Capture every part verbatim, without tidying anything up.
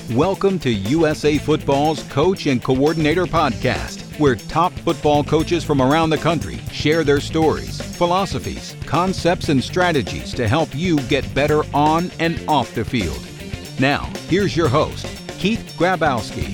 Welcome to U S A Football's Coach and Coordinator Podcast, where top football coaches from around the country share their stories, philosophies, concepts, and strategies to help you get better on and off the field. Now, here's your host, Keith Grabowski.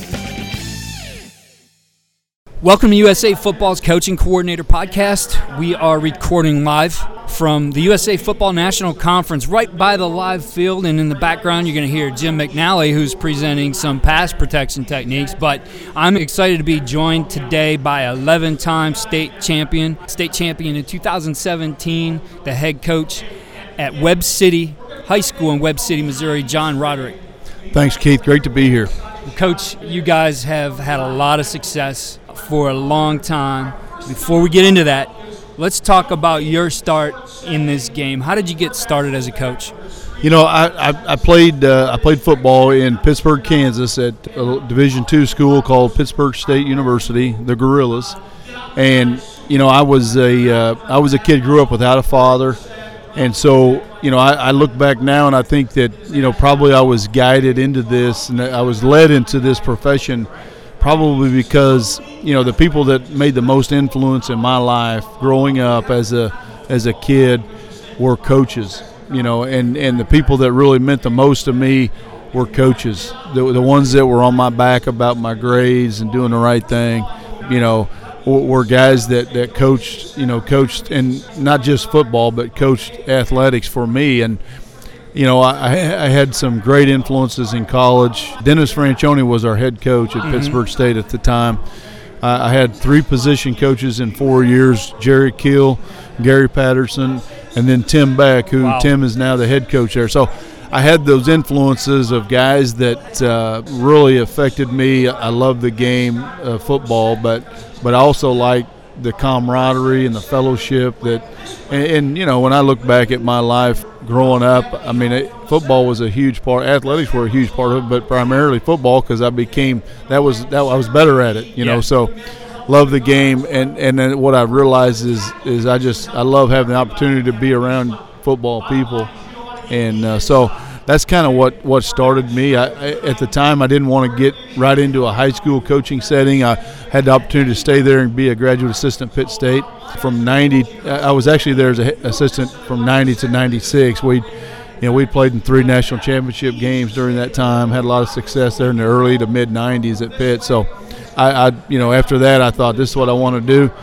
Welcome to U S A Football's Coach and Coordinator Podcast. We are recording live from the U S A Football National Conference right by the live field, and in the background you're going to hear Jim McNally, who's presenting some pass protection techniques. But I'm excited to be joined today by eleven-time state champion, state champion in two thousand seventeen, the head coach at Webb City High School in Webb City, Missouri, John Roderick. Thanks, Keith. Great to be here. Coach, you guys have had a lot of success for a long time. Before we get into that, let's talk about your start in this game. How did you get started as a coach? You know, I I, I played uh, I played football in Pittsburg, Kansas, at a Division two school called Pittsburg State University, the Gorillas. And you know, I was a uh, I was a kid, grew up without a father, and so you know, I, I look back now and I think that you know probably I was guided into this and I was led into this profession. Probably because you know the people that made the most influence in my life growing up as a as a kid were coaches, you know, and, and the people that really meant the most to me were coaches. The the ones that were on my back about my grades and doing the right thing, you know, were, were guys that, that coached, you know, coached and not just football but coached athletics for me. And You know, I, I had some great influences in college. Dennis Franchione was our head coach at mm-hmm. Pittsburg State at the time. I, I had three position coaches in four years, Jerry Keel, Gary Patterson, and then Tim Beck, who wow. Tim is now the head coach there. So I had those influences of guys that uh, really affected me. I love the game of football, but, but I also like the camaraderie and the fellowship that and, and you know when I look back at my life growing up, I mean it, football was a huge part, athletics were a huge part of it, but primarily football because I became that was that I was better at it, you yeah. know so love the game. And and then what I realized is is I just I love having the opportunity to be around football people. And uh, so that's kind of what, what started me. I, I, at the time, I didn't want to get right into a high school coaching setting. I had the opportunity to stay there and be a graduate assistant at Pitt State. From ninety, I was actually there as an assistant from ninety to ninety-six. We, you know, we played in three national championship games during that time. Had a lot of success there in the early to mid nineties at Pitt. So, I, I, you know, after that, I thought this is what I want to do.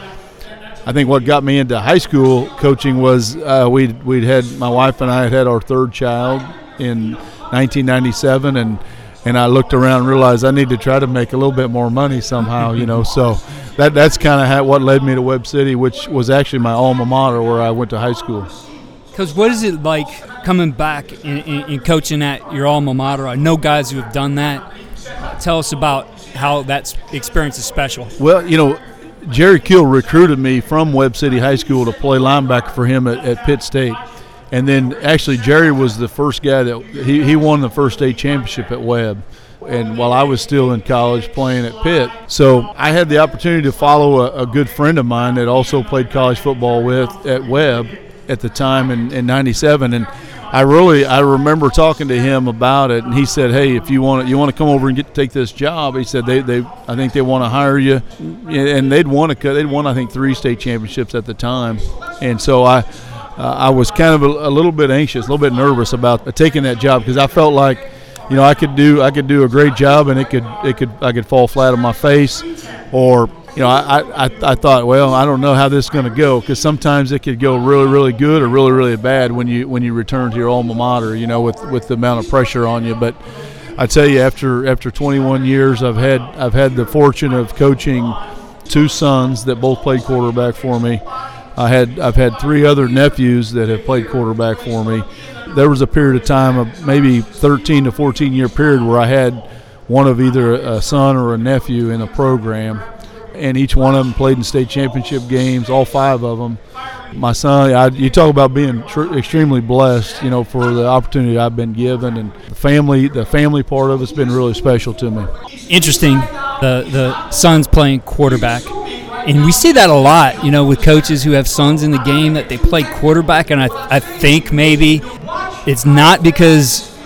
I think what got me into high school coaching was uh, we'd we'd had my wife and I had had our third child in nineteen ninety-seven, and and I looked around and realized I need to try to make a little bit more money somehow, you know. So that that's kind of what led me to Webb City, which was actually my alma mater where I went to high school. Because what is it like coming back and, and coaching at your alma mater? I know guys who have done that. Uh, tell us about how that experience is special. Well, you know, Jerry Keel recruited me from Webb City High School to play linebacker for him at, at Pitt State. And then actually Jerry was the first guy that he, he won the first state championship at Webb. And while I was still in college playing at Pitt. So I had the opportunity to follow a, a good friend of mine that also played college football with at Webb at the time in, in ninety-seven. And I really I remember talking to him about it, and he said, "Hey, if you want to, you want to come over and get take this job," he said they, they I think they want to hire you, and they'd won a they'd won I think three state championships at the time, and so I uh, I was kind of a, a little bit anxious, a little bit nervous about taking that job because I felt like, you know, I could do I could do a great job and it could it could I could fall flat on my face, or you know, I, I, I thought, well, I don't know how this is going to go because sometimes it could go really, really good or really, really bad when you when you return to your alma mater, you know, with, with the amount of pressure on you. But I tell you, after after twenty-one years, I've had I've had the fortune of coaching two sons that both played quarterback for me. I had I've had three other nephews that have played quarterback for me. There was a period of time, of maybe thirteen to fourteen year period, where I had one of either a son or a nephew in a program. And each one of them played in state championship games, all five of them. My son, I, you talk about being tr- extremely blessed, you know, for the opportunity I've been given, and the family, the family part of it's been really special to me. Interesting, the the sons playing quarterback, and we see that a lot, you know, with coaches who have sons in the game that they play quarterback, and I I think maybe it's not because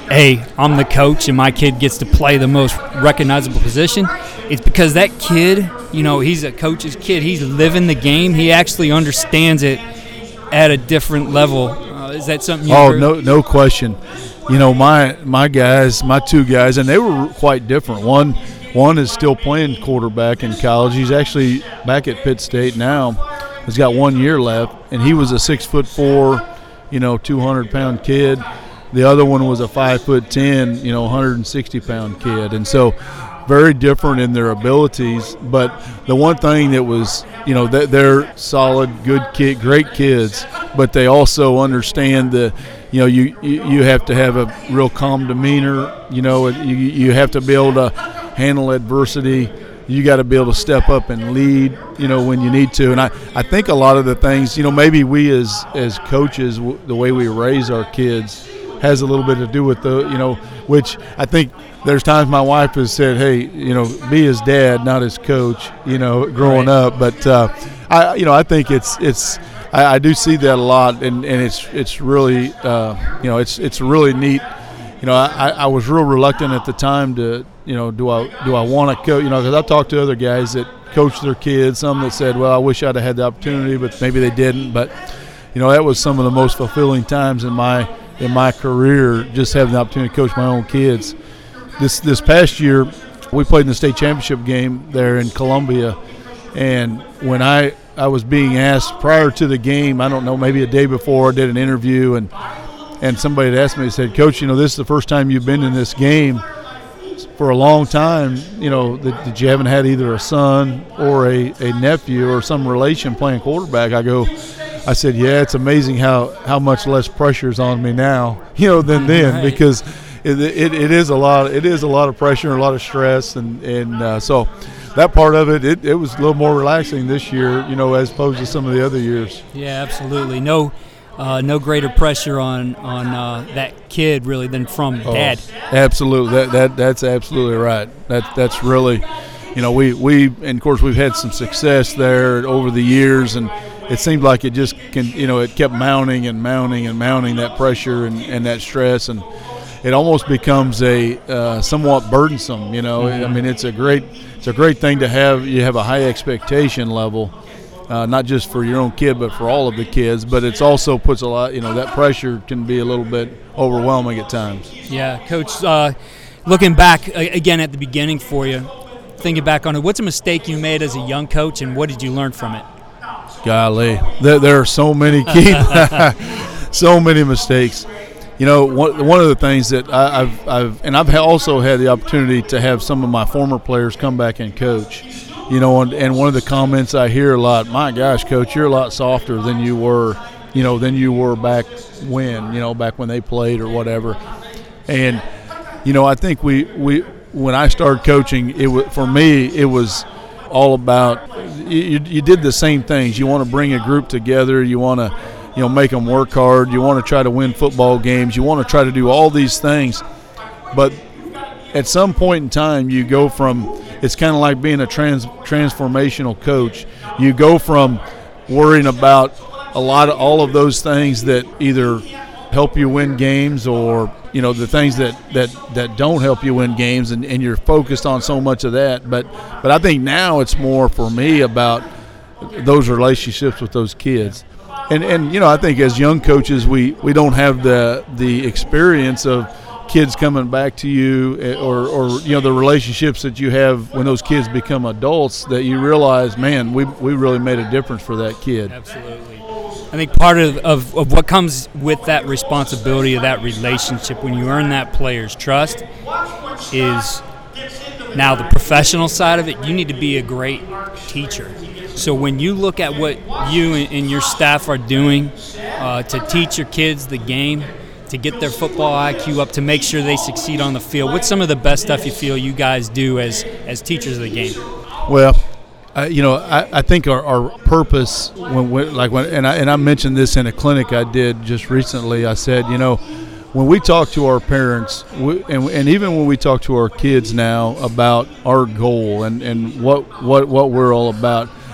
hey, I'm the coach and my kid gets to play the most recognizable position. It's because that kid, you know, he's a coach's kid. He's living the game. He actually understands it at a different level. Uh, is that something you Oh, heard? no no question. You know, my my guys, my two guys, and they were quite different. One one is still playing quarterback in college. He's actually back at Pitt State now. He's got one year left, and he was a six foot four, you know, two hundred pound kid. The other one was a five foot ten, you know, one hundred sixty pound kid, and so very different in their abilities. But the one thing that was, you know, they're solid, good kid, great kids, but they also understand the, you know, you you have to have a real calm demeanor. You know, you you have to be able to handle adversity. You got to be able to step up and lead, you know, when you need to. And I, I think a lot of the things, you know, maybe we as as coaches, the way we raise our kids has a little bit to do with the, you know, which I think there's times my wife has said, hey, you know, be his dad, not his coach, you know, growing right. up. But, uh, I, you know, I think it's, it's, I, I do see that a lot, and, and it's, it's really, uh, you know, it's, it's really neat. You know, I, I was real reluctant at the time to, you know, do I do I want to coach? You know, because I've talked to other guys that coach their kids. Some that said, well, I wish I'd have had the opportunity, but maybe they didn't. But, you know, that was some of the most fulfilling times in my in my career, just having the opportunity to coach my own kids. This this past year, we played in the state championship game there in Columbia, and when I I was being asked prior to the game, I don't know, maybe a day before, I did an interview, and and somebody had asked me, they said, Coach, you know, this is the first time you've been in this game for a long time, you know, that, that you haven't had either a son or a, a nephew or some relation playing quarterback. I go, I said, yeah, it's amazing how, how much less pressure is on me now, you know, than then, right. because it, it it is a lot it is a lot of pressure and a lot of stress, and and uh, so that part of it, it, it was a little more relaxing this year, you know, as opposed to some of the other years. Yeah, absolutely. No. Uh, no greater pressure on on uh, that kid really than from Oh, dad. Absolutely, that that that's absolutely right. That that's really, you know, we we and of course we've had some success there over the years, and it seemed like it just can, you know, it kept mounting and mounting and mounting, that pressure and, and that stress, and it almost becomes a uh, somewhat burdensome. You know, mm-hmm. I mean, it's a great it's a great thing to have. You have a high expectation level. Uh, not just for your own kid, but for all of the kids. But it's also puts a lot, you know, that pressure can be a little bit overwhelming at times. Yeah, Coach, uh, looking back uh, again at the beginning for you, thinking back on it, what's a mistake you made as a young coach, and what did you learn from it? Golly, there, there are so many key, so many mistakes. You know, one, one of the things that I, I've, I've, and I've also had the opportunity to have some of my former players come back and coach. You know, and, and one of the comments I hear a lot, my gosh, Coach, you're a lot softer than you were, you know, than you were back when, you know, back when they played or whatever. And, you know, I think we, we when I started coaching, it was, for me, it was all about, you, you did the same things. You want to bring a group together. You want to, you know, make them work hard. You want to try to win football games. You want to try to do all these things. But at some point in time, you go from, it's kind of like being a trans, transformational coach. You go from worrying about a lot of all of those things that either help you win games, or, you know, the things that, that, that don't help you win games, and, and you're focused on so much of that. But but I think now it's more for me about those relationships with those kids. And, and you know, I think as young coaches, we, we don't have the the experience of kids coming back to you, or, or you know, the relationships that you have when those kids become adults, that you realize, man, we we really made a difference for that kid. Absolutely. I think part of, of, of what comes with that responsibility of that relationship when you earn that player's trust is now the professional side of it. You need to be a great teacher. So when you look at what you and your staff are doing uh, to teach your kids the game, to get their football I Q up, to make sure they succeed on the field, what's some of the best stuff you feel you guys do as as teachers of the game? Well, uh, you know, I, I think our, our purpose, when we, like when, and I and I mentioned this in a clinic I did just recently. I said, you know, when we talk to our parents, we, and, and even when we talk to our kids now about our goal and, and what what what we're all about,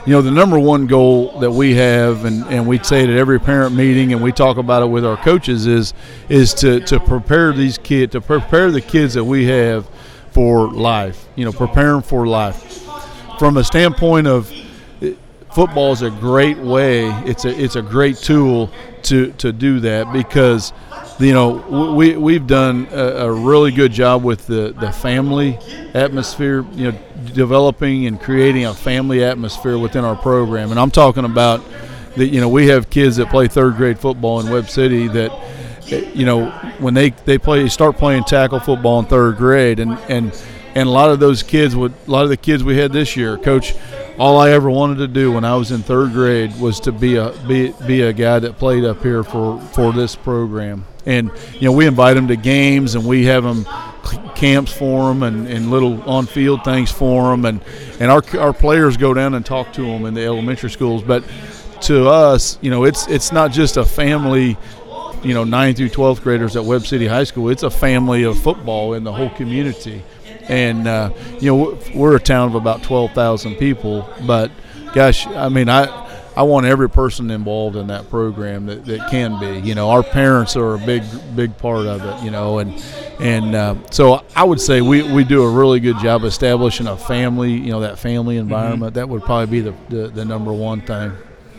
you know, the number one goal that we have, and, and we say it at every parent meeting, and we talk about it with our coaches, is is to, to prepare these kids, to prepare the kids that we have for life, you know, prepare them for life. From a standpoint of football is a great way, it's a it's a great tool to, to do that, because you know, we we've done a, a really good job with the, the family atmosphere, you know, developing and creating a family atmosphere within our program. And I'm talking about that, you know, we have kids that play third grade football in Webb City that, you know, when they, they play start playing tackle football in third grade, and, and and a lot of those kids would a lot of the kids we had this year, Coach, all I ever wanted to do when I was in third grade was to be a be be a guy that played up here for, for this program. And, you know, we invite them to games, and we have them camps for them, and, and little on-field things for them. And, and our our players go down and talk to them in the elementary schools. But to us, you know, it's it's not just a family, you know, ninth through twelfth graders at Webb City High School. It's a family of football in the whole community. And, uh, you know, we're a town of about twelve thousand people. But, gosh, I mean, I – I want every person involved in that program that, that can be. You know, our parents are a big, big part of it, you know, and and uh, so I would say we, we do a really good job establishing a family, you know, that family environment. Mm-hmm. That would probably be the, the, the number one thing.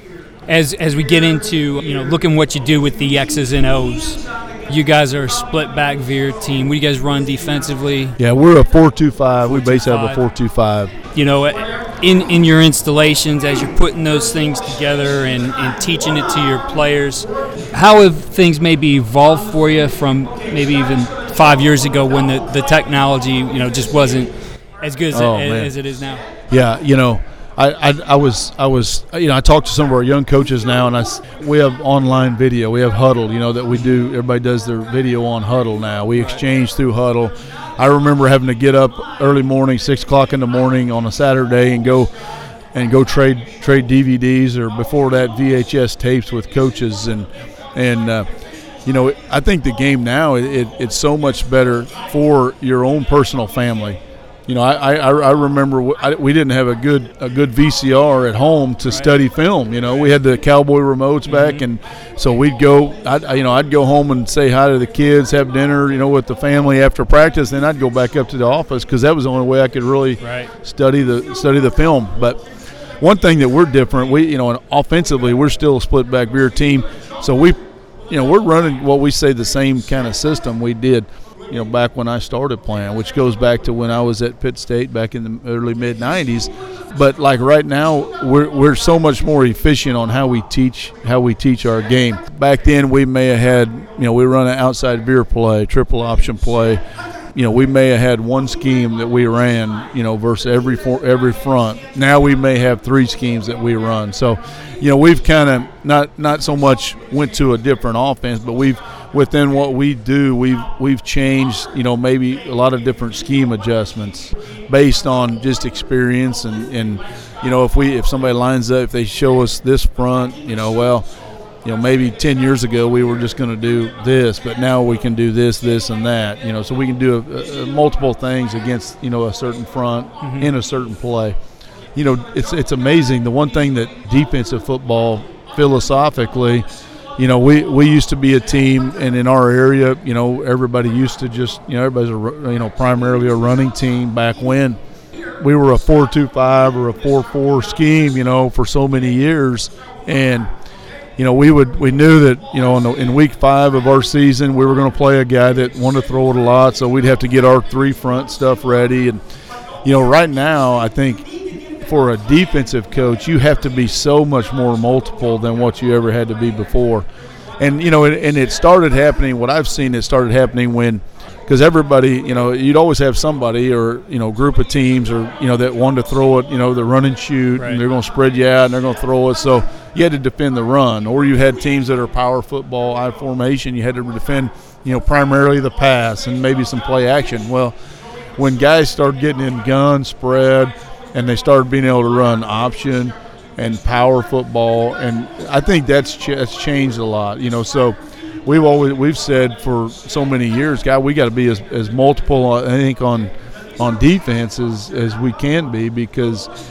As as we get into, you know, looking what you do with the X's and O's, you guys are a split back veer team. What do you guys run defensively? Yeah, we're a four two five. We basically have a four two five. You know, in in your installations, as you're putting those things together and, and teaching it to your players, how have things maybe evolved for you from maybe even five years ago when the, the technology, you know, just wasn't as good as, oh, it, as it is now? Yeah, you know, I, I, I was I was you know I talked to some of our young coaches now, and I we have online video. We have Huddle, you know, that we do. Everybody does their video on Huddle now. We exchange through Huddle. I remember having to get up early morning, six o'clock in the morning on a Saturday, and go and go trade trade D V Ds, or before that V H S tapes with coaches, and and uh, you know, I think the game now it, it it's so much better for your own personal family. You know, I, I, I remember I, we didn't have a good a good V C R at home to right. study film. You know, we had the Cowboy remotes back, mm-hmm. and so we'd go. I'd, you know, I'd go home and say hi to the kids, have dinner, you know, with the family after practice. Then I'd go back up to the office because that was the only way I could really right. study the study the film. But one thing that we're different, we you know, offensively we're still a split back veer team, so we, you know, we're running what we say the same kind of system we did, you know, back when I started playing, which goes back to when I was at Pitt State back in the early mid nineties. But like right now, we're we're so much more efficient on how we teach how we teach our game. Back then, we may have had, you know, we run an outside veer play, triple option play. You know, we may have had one scheme that we ran, you know, versus every for, every front. Now we may have three schemes that we run. So, you know, we've kind of not not so much went to a different offense, but we've within what we do, we've we've changed, you know, maybe a lot of different scheme adjustments based on just experience and, and you know, if we if somebody lines up, if they show us this front, you know, well, you know, maybe ten years ago we were just going to do this, but now we can do this, this, and that, you know, so we can do a, a, multiple things against, you know, a certain front mm-hmm. in a certain play. You know, it's it's amazing. The one thing that defensive football philosophically, you know, we, we used to be a team, and in our area, you know, everybody used to just, you know, everybody's, a, you know, primarily a running team back when. We were a four two five or a four four scheme, you know, for so many years, and you know, we would we knew that, you know, in, the, in week five of our season, we were going to play a guy that wanted to throw it a lot, so we'd have to get our three front stuff ready. And, you know, right now, I think for a defensive coach, you have to be so much more multiple than what you ever had to be before. And, you know, and, and it started happening, what I've seen, it started happening when, because everybody, you know, you'd always have somebody or, you know, group of teams or, you know, that wanted to throw it, you know, the run and shoot, right. and they're going to spread you out and they're going to throw it. So you had to defend the run. Or you had teams that are power football, I formation, you had to defend, you know, primarily the pass and maybe some play action. Well, when guys started getting in gun, spread, and they started being able to run option and power football, and I think that's, ch- that's changed a lot, you know, so we've always we've said for so many years, God, we got to be as, as multiple, I think, on on defense as, as we can be, because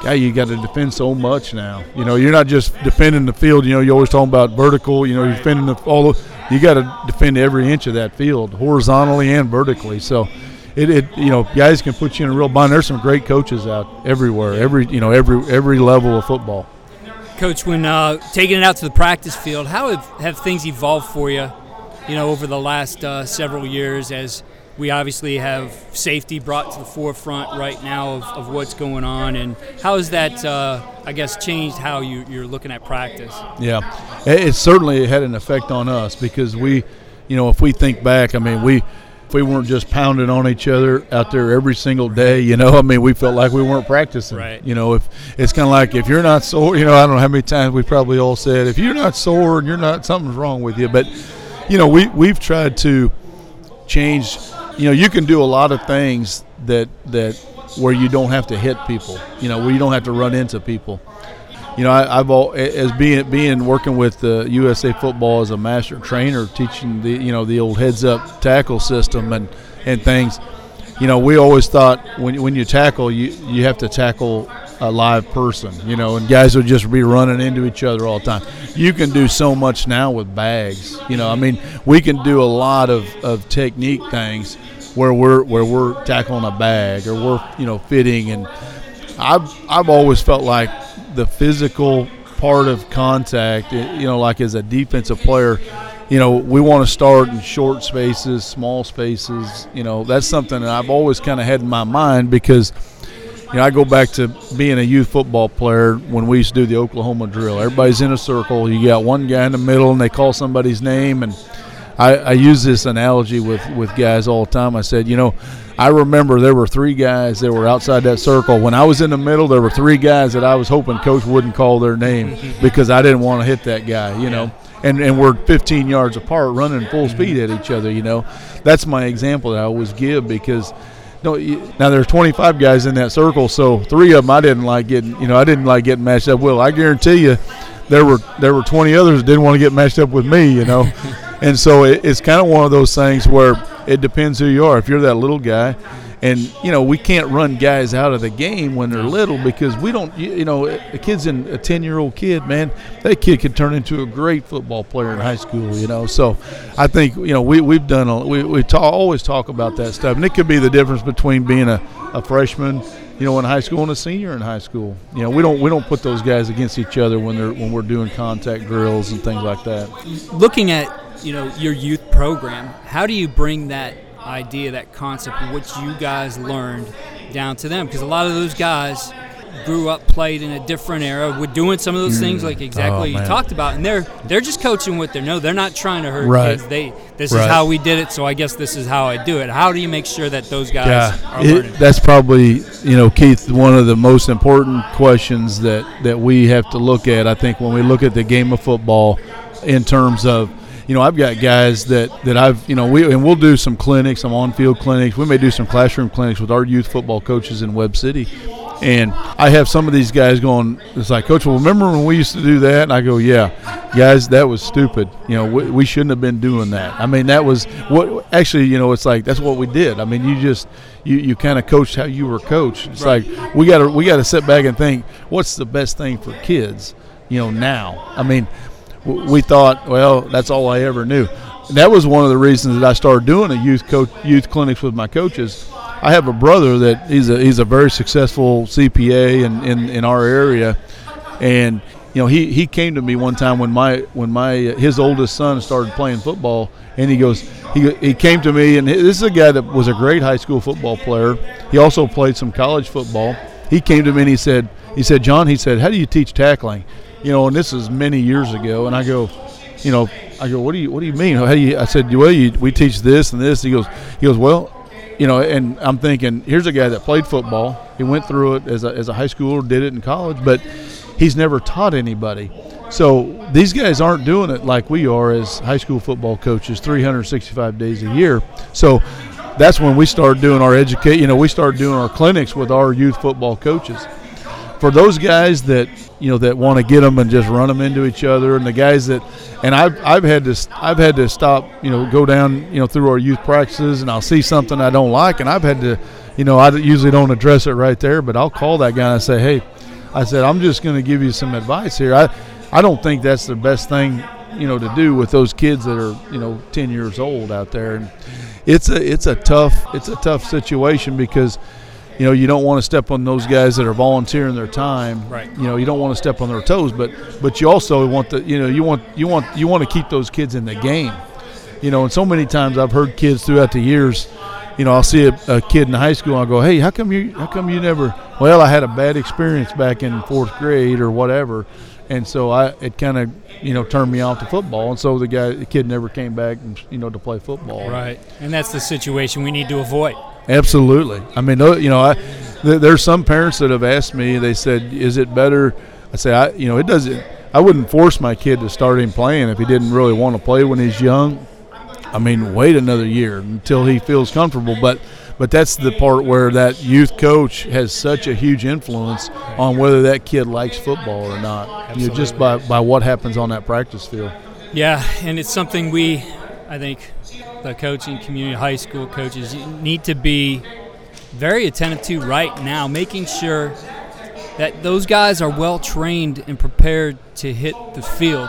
God, you got to defend so much now. You know, you're not just defending the field. You know, you're always talking about vertical. You know, you're defending the, all the, you got to defend every inch of that field, horizontally and vertically. So, it, it you know, guys can put you in a real bind. There's some great coaches out everywhere, every you know, every every level of football. Coach, when uh, taking it out to the practice field, how have, have things evolved for you, you know, over the last uh, several years as we obviously have safety brought to the forefront right now of, of what's going on, and how has that, uh, I guess, changed how you, you're looking at practice? Yeah, it, it certainly had an effect on us because we, you know, if we think back, I mean, we if we weren't just pounding on each other out there every single day, you know, I mean, we felt like we weren't practicing. Right. You know, if it's kind of like if you're not sore, you know, I don't know how many times we probably all said, if you're not sore and you're not, something's wrong with you. But, you know, we, we've tried to change. You know, you can do a lot of things that that where you don't have to hit people, you know, where you don't have to run into people. You know, I, I've all, as being being working with the U S A Football as a master trainer, teaching the you know the old heads up tackle system and, and things. You know, we always thought when when you tackle, you you have to tackle a live person. You know, and guys would just be running into each other all the time. You can do so much now with bags. You know, I mean, we can do a lot of, of technique things where we're where we're tackling a bag or we're you know fitting. And I've I've always felt like the physical part of contact, you know, like as a defensive player, you know, we want to start in short spaces, small spaces. You know, that's something that I've always kind of had in my mind because, you know, I go back to being a youth football player when we used to do the Oklahoma drill. Everybody's in a circle. You got one guy in the middle, and they call somebody's name. And I, I use this analogy with, with guys all the time. I said, you know, I remember there were three guys that were outside that circle. When I was in the middle, there were three guys that I was hoping Coach wouldn't call their name because I didn't want to hit that guy, you know. And and we're fifteen yards apart running full speed at each other, you know. That's my example that I always give because no, now there's twenty-five guys in that circle, so three of them I didn't like getting, you know, I didn't like getting matched up with. I guarantee you there were there were twenty others that didn't want to get matched up with me, you know. And so it, it's kind of one of those things where it depends who you are. If you're that little guy, and, you know, we can't run guys out of the game when they're little because we don't, you, you know, a kid's in a ten-year-old kid, man, that kid could turn into a great football player in high school, you know. So I think, you know, we, we've done, a, we, we ta- always talk about that stuff. And it could be the difference between being a, a freshman, you know, in high school and a senior in high school. You know, we don't we don't put those guys against each other when they're when we're doing contact drills and things like that. Looking at, you know, your youth program, how do you bring that idea, that concept of what you guys learned down to them? Because a lot of those guys grew up, played in a different era, were doing some of those mm. things like exactly oh, you talked about, and they're they're just coaching what they know. They're not trying to hurt right. kids. They this right. is how we did it, so I guess this is how I do it. How do you make sure that those guys yeah, are learning? It, that's probably, you know, Keith, one of the most important questions that, that we have to look at, I think, when we look at the game of football in terms of, you know, I've got guys that, that I've, you know, we and we'll do some clinics, some on-field clinics. We may do some classroom clinics with our youth football coaches in Webb City. And I have some of these guys going, it's like, Coach, well, remember when we used to do that? And I go, yeah, guys, that was stupid. You know, we, we shouldn't have been doing that. I mean, that was what actually, you know, it's like that's what we did. I mean, you just you, you kind of coached how you were coached. It's right. like we got to we got to sit back and think, what's the best thing for kids, you know, now? I mean, we thought, well, that's all I ever knew. And that was one of the reasons that I started doing a youth coach, youth clinics with my coaches. I have a brother that he's a he's a very successful C P A in, in, in our area, and you know he, he came to me one time when my when my his oldest son started playing football, and he goes he he came to me, and this is a guy that was a great high school football player. He also played some college football. He came to me and he said he said John, he said, how do you teach tackling? You know, and this is many years ago, and I go, you know, I go, what do you what do you mean? How do you? I said, well, you, we teach this and this. He goes, he goes, well, you know, and I'm thinking, here's a guy that played football. He went through it as a as a high schooler, did it in college, but he's never taught anybody. So these guys aren't doing it like we are as high school football coaches, three hundred sixty-five days a year. So that's when we started doing our educate. You know, we started doing our clinics with our youth football coaches. For those guys that, you know, that want to get them and just run them into each other, and the guys that, and I've I've had to I've had to stop, you know, go down, you know, through our youth practices, and I'll see something I don't like, and I've had to, you know, I usually don't address it right there, but I'll call that guy and I say, hey, I said, I'm just going to give you some advice here. I, I don't think that's the best thing, you know, to do with those kids that are, you know, ten years old out there. And it's a it's a tough it's a tough situation because, you know, you don't want to step on those guys that are volunteering their time. Right. You know, you don't want to step on their toes, but but you also want the you know you want you want you want to keep those kids in the game. You know, and so many times I've heard kids throughout the years. You know, I'll see a, a kid in high school and I'll go, hey, how come you how come you never? Well, I had a bad experience back in fourth grade or whatever. And so I, it kind of, you know, turned me off to football, and so the guy, the kid, never came back, you know, to play football. Right, and that's the situation we need to avoid. Absolutely. I mean, you know, I, there's some parents that have asked me. They said, "Is it better?" I say, I, you know, it doesn't. I wouldn't force my kid to start him playing if he didn't really want to play when he's young. I mean, wait another year until he feels comfortable, but. But that's the part where that youth coach has such a huge influence on whether that kid likes football or not. You know, just by, by what happens on that practice field. Yeah, and it's something we, I think, the coaching community, high school coaches, need to be very attentive to right now, making sure that those guys are well trained and prepared to hit the field.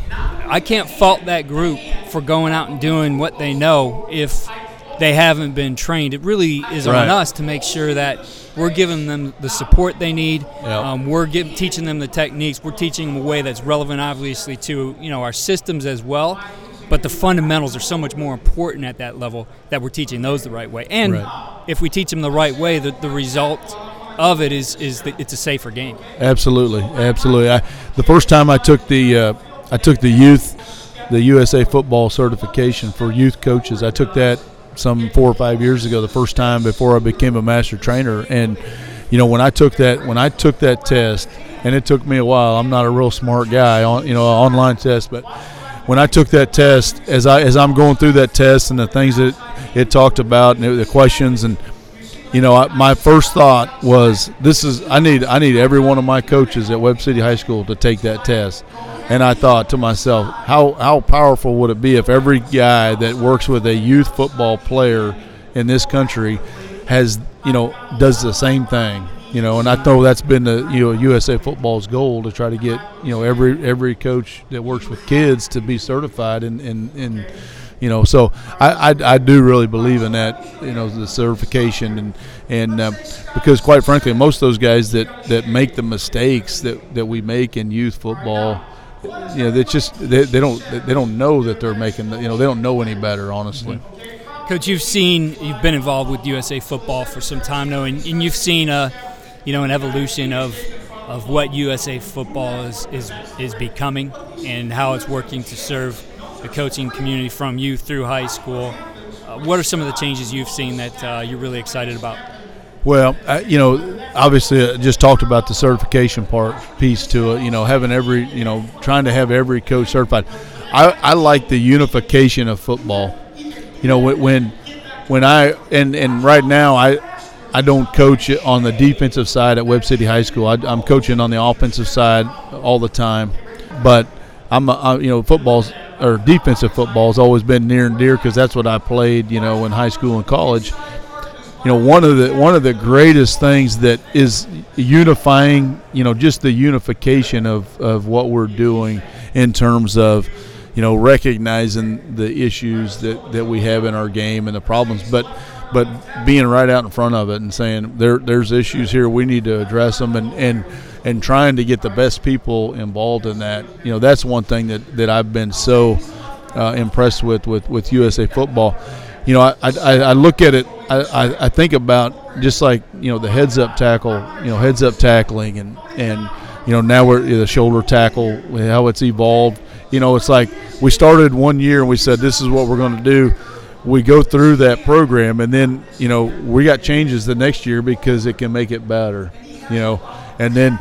I can't fault that group for going out and doing what they know if they haven't been trained. It really is right. on us to make sure that we're giving them the support they need. Yep. Um, we're give, teaching them the techniques. We're teaching them a way that's relevant, obviously, to you know our systems as well. But the fundamentals are so much more important at that level that we're teaching those the right way. And right. if we teach them the right way, the, the result of it is is that it's a safer game. Absolutely, absolutely. I, the first time I took the uh, I took the youth, the U S A football certification for youth coaches. I took that some four or five years ago, the first time before I became a master trainer. And you know, when I took that when I took that test, and it took me a while. I'm not a real smart guy on you know an online test, but when I took that test, as I as I'm going through that test and the things that it talked about and it, the questions, and you know, I, my first thought was, this is I need I need every one of my coaches at Webb City High School to take that test. And I thought to myself, how how powerful would it be if every guy that works with a youth football player in this country has, you know, does the same thing, you know? And I know that's been the you know U S A Football's goal, to try to get you know every every coach that works with kids to be certified in in, in you know. So I, I I do really believe in that, you know, the certification, and and uh, because quite frankly, most of those guys that that make the mistakes that that we make in youth football, you know, they just they, they don't they don't know that they're making the, you know they don't know any better, honestly. Mm-hmm. Coach, you've seen you've been involved with U S A Football for some time now, and, and you've seen a you know an evolution of of what U S A Football is is is becoming and how it's working to serve the coaching community from youth through high school. Uh, what are some of the changes you've seen that uh, you're really excited about? Well, I, you know, obviously, I just talked about the certification part piece to it. You know, having every, you know, trying to have every coach certified. I, I like the unification of football. You know, when when I and, and right now I I don't coach on the defensive side at Webb City High School. I, I'm coaching on the offensive side all the time, but I'm, I, you know, football's or defensive football has always been near and dear because that's what I played, you know, in high school and college. You know, one of the one of the greatest things that is unifying, you know, just the unification of, of what we're doing in terms of, you know, recognizing the issues that, that we have in our game and the problems, but but being right out in front of it and saying there there's issues here, we need to address them, and, and, and trying to get the best people involved in that. You know, that's one thing that, that I've been so uh, impressed with, with with U S A Football. You know, I, I, I look at it, I, I think about just like, you know, the heads-up tackle, you know, heads-up tackling, and, and you know, now we're the shoulder tackle, how it's evolved. You know, it's like we started one year and we said this is what we're going to do. We go through that program, and then, you know, we got changes the next year because it can make it better, you know. And then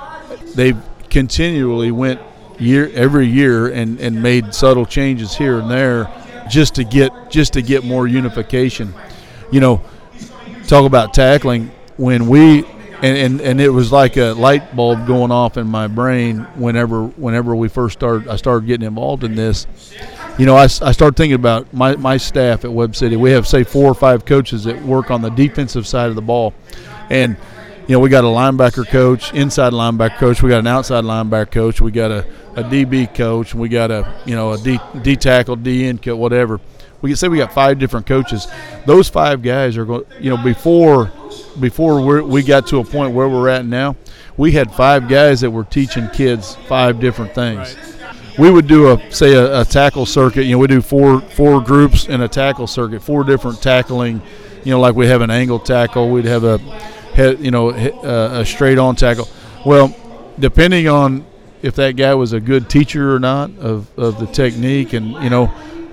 they continually went year every year and, and made subtle changes here and there, just to get just to get more unification. You know, talk about tackling, when we and, and, and it was like a light bulb going off in my brain whenever whenever we first started I started getting involved in this. You know, I, I started thinking about my, my staff at Webb City. We have, say, four or five coaches that work on the defensive side of the ball. And, you know, we got a linebacker coach, inside linebacker coach. We got an outside linebacker coach. We got a, a D B coach. And we got a, you know, a D, D tackle, D end coach, whatever. We can say we got five different coaches. Those five guys are going, you know, before before we're, we got to a point where we're at now, we had five guys that were teaching kids five different things. Right. We would do a say a, a tackle circuit. You know, we do four four groups in a tackle circuit, four different tackling. You know, like we have an angle tackle, we'd have a head, you know, a, a straight on tackle. Well, depending on if that guy was a good teacher or not of, of the technique, and you know,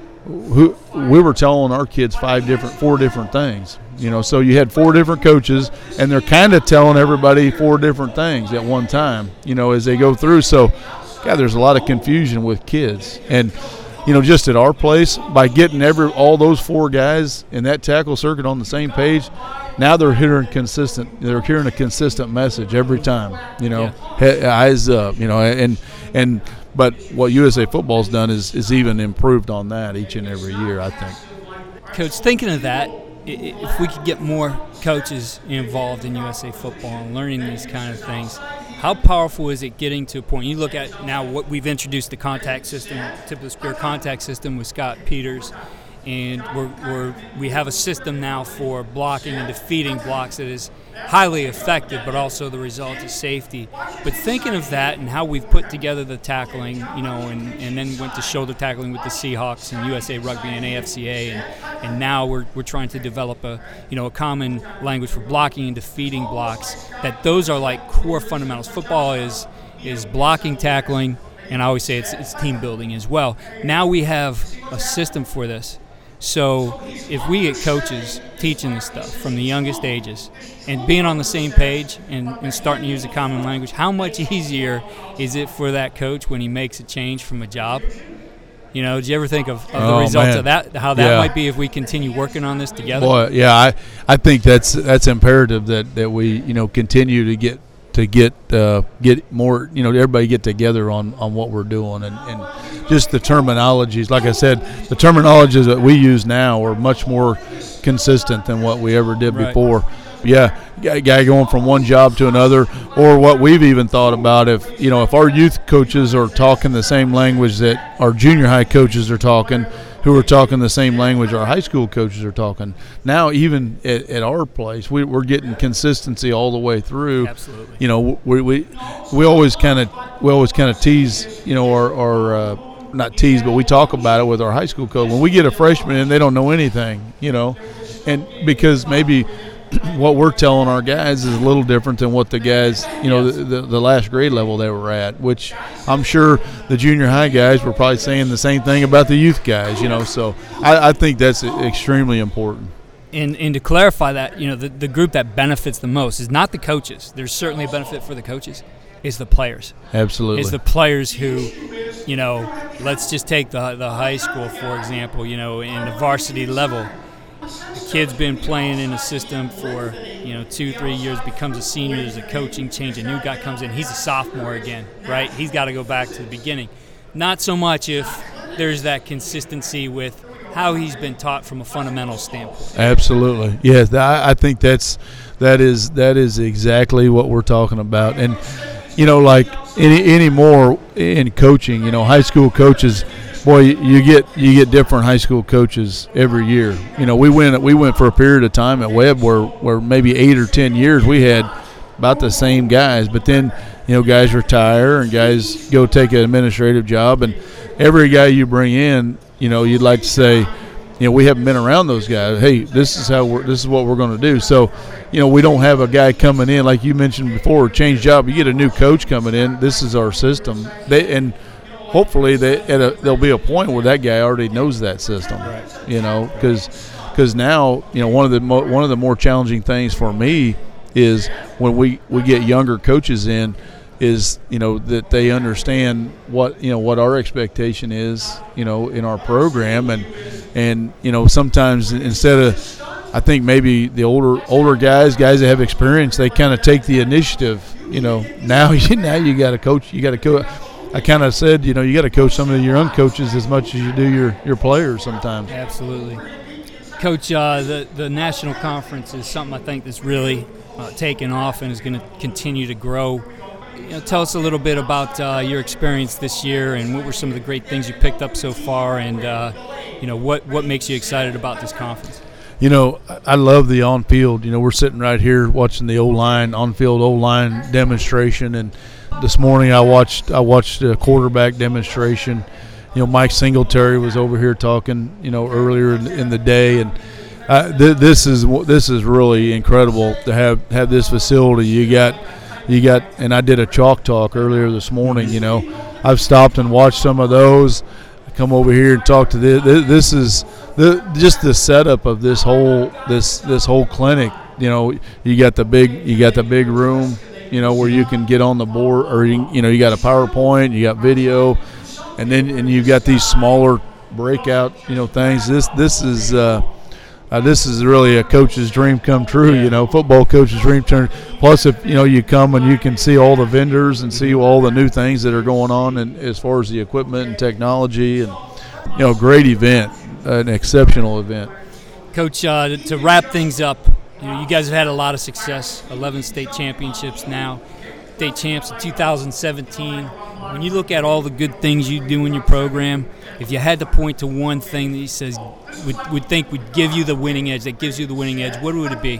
who we were telling our kids five different, four different things. You know, so you had four different coaches, and they're kind of telling everybody four different things at one time. You know, as they go through. So, God, there's a lot of confusion with kids, and you know, just at our place, by getting every all those four guys in that tackle circuit on the same page, now they're hearing consistent. They're hearing a consistent message every time. You know, yeah. he, eyes up. You know, and and but what U S A Football's done is is even improved on that each and every year, I think. Coach, thinking of that, if we could get more coaches involved in U S A Football and learning these kind of things, how powerful is it getting to a point? You look at now what we've introduced, the contact system, tip of the spear contact system with Scott Peters, and we're, we're, we have a system now for blocking and defeating blocks that is highly effective, but also the result is safety. But thinking of that and how we've put together the tackling, you know, and, and then went to shoulder tackling with the Seahawks and U S A Rugby and A F C A, and, and now we're we're trying to develop a you know a common language for blocking and defeating blocks. That those are like core fundamentals. Football is is blocking, tackling, and I always say it's it's team building as well. Now we have a system for this. So if we get coaches teaching this stuff from the youngest ages and being on the same page and, and starting to use a common language, how much easier is it for that coach when he makes a change from a job? You know, did you ever think of, of oh, the results man. of that, how that yeah. might be if we continue working on this together? Boy, yeah, I, I think that's that's imperative that, that we, you know, continue to get to get uh, get more, you know, everybody get together on, on what we're doing, and, and just the terminologies. Like I said, the terminologies that we use now are much more consistent than what we ever did right. before. Yeah, guy going from one job to another, or what we've even thought about, if you know, if our youth coaches are talking the same language that our junior high coaches are talking, who are talking the same language our high school coaches are talking. Now, even at, at our place, we, we're getting consistency all the way through. Absolutely. You know, we we we always kind of we always kind of tease, you know, our, our uh, not tease, but we talk about it with our high school coach. When we get a freshman in, they don't know anything, you know, and because maybe what we're telling our guys is a little different than what the guys, you know, the, the, the last grade level they were at, which I'm sure the junior high guys were probably saying the same thing about the youth guys, you know, so I, I think that's extremely important. And, and to clarify that, you know, the, the group that benefits the most is not the coaches. There's certainly a benefit for the coaches. It's the players. Absolutely. It's the players who, you know, let's just take the the high school, for example, you know, in the varsity level. The kid's been playing in a system for, you know, two, three years, becomes a senior, there's a coaching change, a new guy comes in, he's a sophomore again, right? He's got to go back to the beginning. Not so much if there's that consistency with how he's been taught from a fundamental standpoint. Absolutely. Yes, I, I think that's that is that is exactly what we're talking about. And, you know, like any any more in coaching, you know, high school coaches, boy, you get you get different high school coaches every year. You know, we went we went for a period of time at Webb where, where maybe eight or ten years we had about the same guys, but then, you know, guys retire and guys go take an administrative job, and every guy you bring in, you know, you'd like to say, you know, we haven't been around those guys. Hey, this is how we're this is what we're going to do. So, you know, we don't have a guy coming in like you mentioned before, change job. You get a new coach coming in. This is our system. They and hopefully they, at a, there'll be a point where that guy already knows that system, right. You know, because because now, you know, one of the mo- one of the more challenging things for me is when we, we get younger coaches in is, you know, that they understand what, you know, what our expectation is, you know, in our program. And, and you know, sometimes instead of, I think maybe the older older guys, guys that have experience, they kind of take the initiative, you know. Now you, now you got to coach, you got to coach. I kind of said, you know, you got to coach some of your young coaches as much as you do your, your players sometimes. Absolutely. Coach, uh, the, the national conference is something I think that's really uh, taken off and is going to continue to grow. You know, tell us a little bit about uh, your experience this year and what were some of the great things you picked up so far, and uh, you know what, what makes you excited about this conference. You know, I love the on-field. You know, we're sitting right here watching the O-line, on-field O-line demonstration, and this morning I watched I watched a quarterback demonstration. You know, Mike Singletary was over here talking, you know, earlier in, in the day, and uh, th- this is this is really incredible to have, have this facility. You got you got, and I did a chalk talk earlier this morning. You know, I've stopped and watched some of those. Come over here and talk to this. This is the just the setup of this whole this this whole clinic. You know, you got the big you got the big room. You know, where you can get on the board, or you, you know, you got a PowerPoint, you got video. And then and you've got these smaller breakout, you know, things. This this is uh, uh, this is really a coach's dream come true. You know, football coach's dream turn. Plus, if you know you come and you can see all the vendors and see all the new things that are going on, and as far as the equipment and technology, and you know, great event, an exceptional event. Coach, uh, to, to wrap things up, you know, you guys have had a lot of success. eleven state championships now, state champs in two thousand seventeen. When you look at all the good things you do in your program, if you had to point to one thing that you says would, would think would give you the winning edge, that gives you the winning edge, what would it be?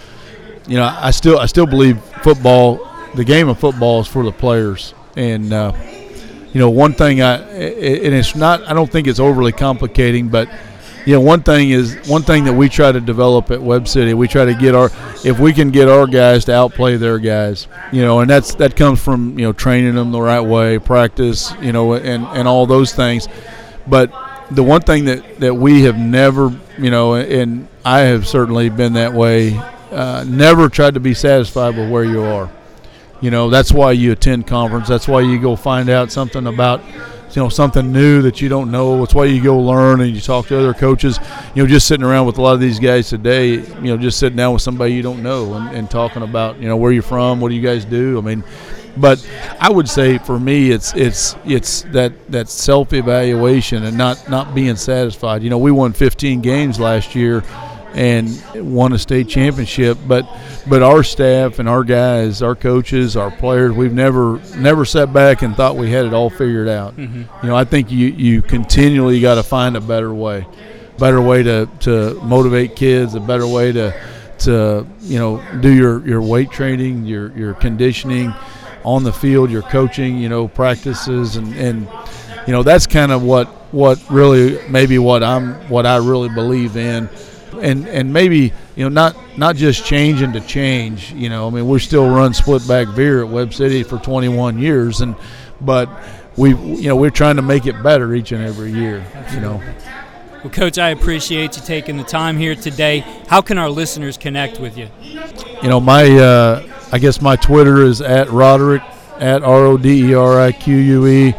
You know, I still I still believe football, the game of football is for the players. And, uh, you know, one thing, I and it's not, I don't think it's overly complicating, but, you know, one thing is, one thing that we try to develop at Webb City, we try to get our, if we can get our guys to outplay their guys, you know, and that's, that comes from, you know, training them the right way, practice, you know, and, and all those things. But the one thing that, that we have never, you know, and I have certainly been that way, uh, never tried to be satisfied with where you are. You know, that's why you attend conference. That's why you go find out something about, you know, something new that you don't know. It's why you go learn and you talk to other coaches. You know, just sitting around with a lot of these guys today, you know, just sitting down with somebody you don't know and, and talking about, you know, where you're from, what do you guys do? I mean, but I would say for me, it's it's it's that, that self-evaluation and not, not being satisfied. You know, we won fifteen games last year and won a state championship, but but our staff and our guys, our coaches, our players, we've never never sat back and thought we had it all figured out. Mm-hmm. You know, I think you, you continually got to find a better way, better way to, to motivate kids, a better way to to you know do your, your weight training, your your conditioning on the field, your coaching, you know, practices, and, and you know that's kind of what what really maybe what I'm what I really believe in. And and maybe, you know, not not just changing to change, you know. I mean, we're still run split back veer at Webb City for twenty-one years, and but we you know we're trying to make it better each and every year, you know. Well, Coach, I appreciate you taking the time here today. How can our listeners connect with you? You know, my uh, I guess my Twitter is at Roderick, at R O D E R I Q U E.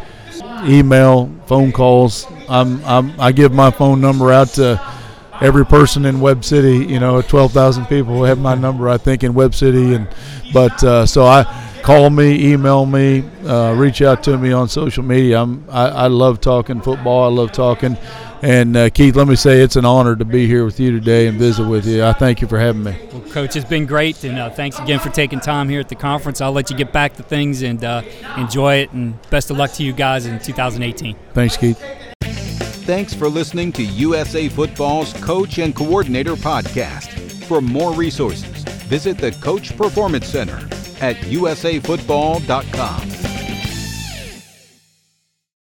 Email, phone calls. I'm, I'm I give my phone number out to every person in Webb City. You know, twelve thousand people have my number, I think, in Webb City. And but uh, so I call me, email me, uh, reach out to me on social media. I'm I, I love talking football. I love talking. And uh, Keith, let me say it's an honor to be here with you today and visit with you. I thank you for having me. Well, Coach, it's been great, and uh, thanks again for taking time here at the conference. I'll let you get back to things and uh, enjoy it. And best of luck to you guys in two thousand eighteen. Thanks, Keith. Thanks for listening to U S A Football's Coach and Coordinator Podcast. For more resources, visit the Coach Performance Center at U S A football dot com.